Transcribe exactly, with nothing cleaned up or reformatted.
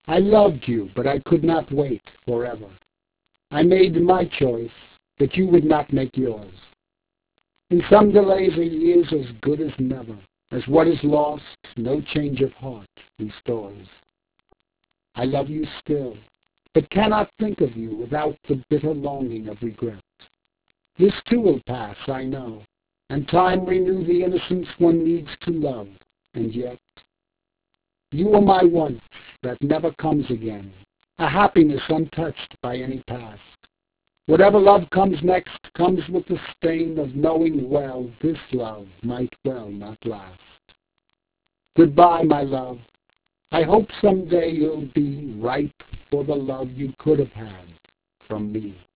I loved you, but I could not wait forever. I made my choice, but you would not make yours. In some delays a year's as good as never, as what is lost no change of heart restores. I love you still, but cannot think of you without the bitter longing of regret. This too will pass, I know, and time renew the innocence one needs to love, and yet you are my once that never comes again, a happiness untouched by any past. Whatever love comes next comes with the stain of knowing well this love might well not last. Goodbye, my love. I hope someday you'll be ripe for the love you could have had from me.